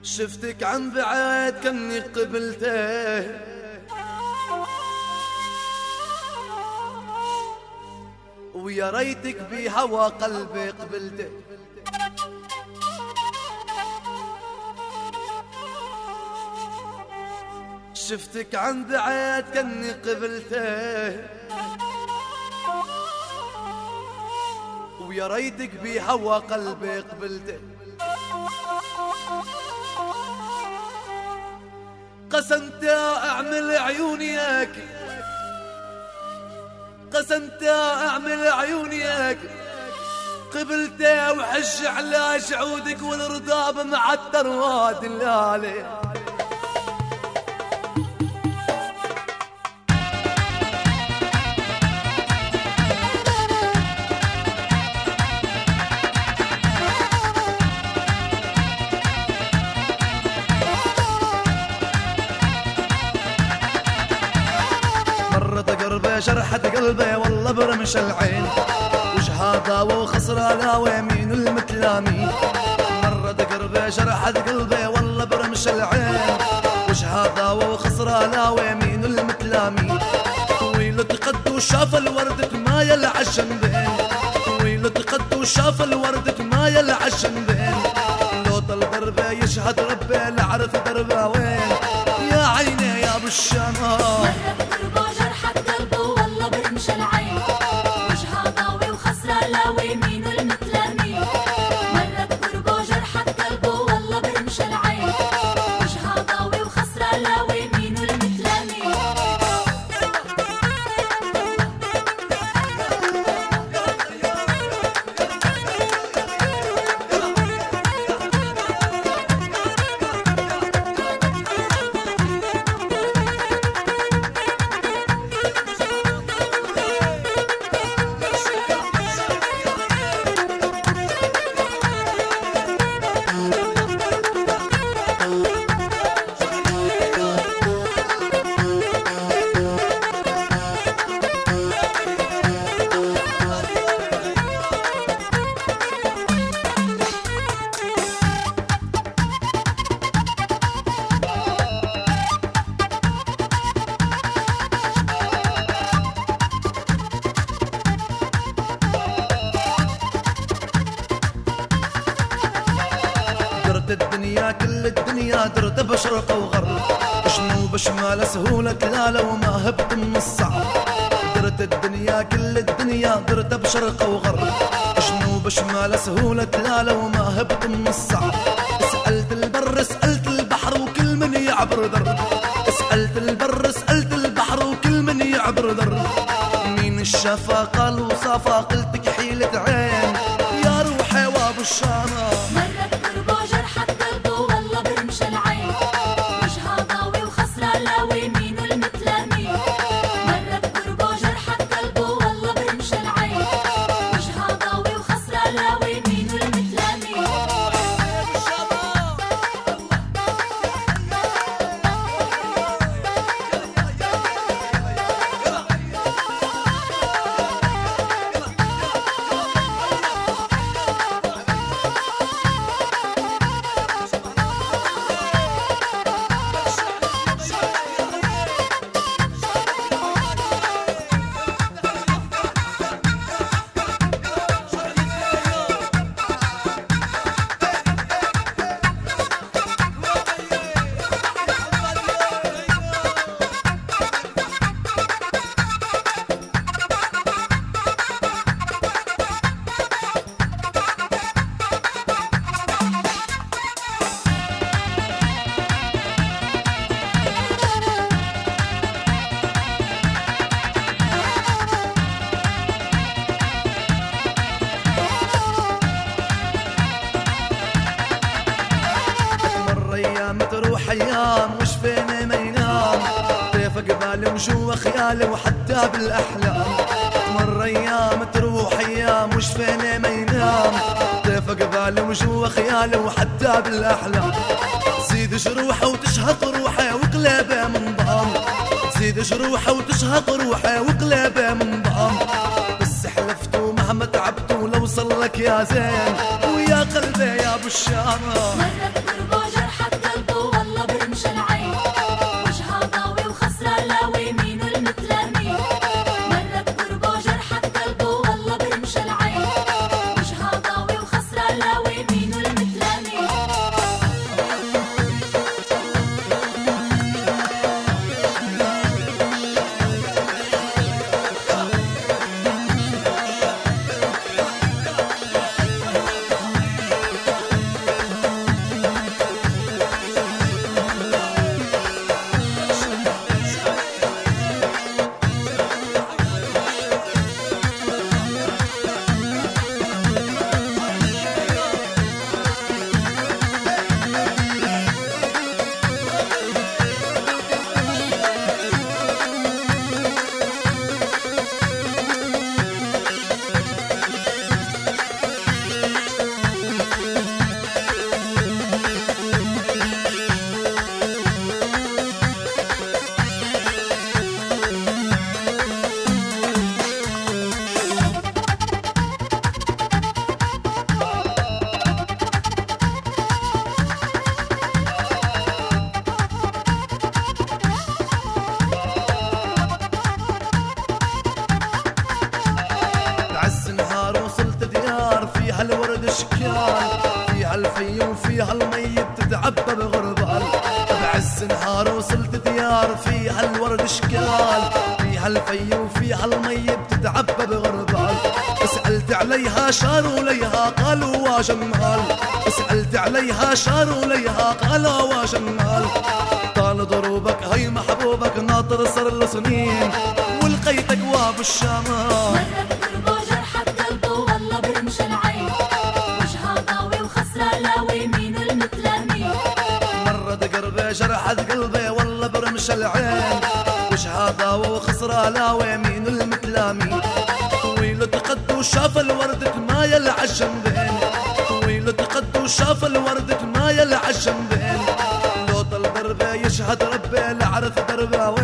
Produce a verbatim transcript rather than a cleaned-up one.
شفتك عن بعيد كني قبلته، ويا ريتك بهوى قلبي قبلته. شفتك عن بعيد كني قبلته، ويا ريتك بهوى قلبي قبلته. قسمت اعمل عيونيك، قسمت اعمل عيونيك قبلته، وحج على شعودك والرضاب مع الترواد اللالي. شرحت قلبي والله برمش العين، وش هذا وخسرة لا ويمين المتلامين. مرت قلبي شرحت قلبي والله برمش العين، وش هذا وخسرة لا ويمين المتلامين. طويل تقد وشاف الوردة ما يلعش بين، طويل تقد وشاف الوردة ما يلعش بين. لو طل دربي يشهد ربي لعرف دربه وين، يا عيني يا ابو الشمال. الدنيا كل الدنيا درت بشرق وغرب، شنو بشمال سهولة لا لو ما هبت من الصعب. درت الدنيا كل الدنيا درت بشرق وغرب، شنو بشمال سهولة لا لو ما هبت من الصعب. سألت البر سألت البحر وكل من يعبر درب، سألت البر سألت البحر وكل من يعبر درب. مين الشفا قال وصافا قلتك حيلة عين، يا روحي وابو الشامة. تروح ايام وش فيني ما ينام، طيف قبالي وجوا خيالي وحتى بالاحلام. تمر ايام تروح ايام وش فيني ما ينام، طيف قبالي وجوا خيالي وحتى بالاحلام. تزيد جروحه وتشهق روحه وقلبه من ضام، تزيد جروحه وتشهق روحه وقلبه من ضام. بس حلفت ومهما تعبت ولو وصل لك يا زين، ويا قلبي يا ابو الشامة. مرت قرب وجرحك اشكال، فيها الفي وفيها المي بتتعبى بغربال، بعز نهار وصلت ديار فيها الورد اشكال، فيها الفي وفيها المي بتتعبى بغربال، سألت عليها شاروا ليها قالوا واجمال، سألت عليها شاروا ليها قالوا واجمال، طال ضروبك هي محبوبك ناطر صار له سنين ولقيتك وابو الشمال. مرت قربه جرحت قلبه والله برمش العين، وجهها ضاوي وخسرة لاوي مين المتلامي. مرت قربه جرحت قلبي والله برمش العين، وجهها ضاوي وخسرة لاوي مين المتلامي. طويل تقد وشاف الوردة ما يلعى الجنبين، طويل تقد وشاف الوردة ما يلعى الجنبين، لو طل دربه يشهد ربي لعرف دربه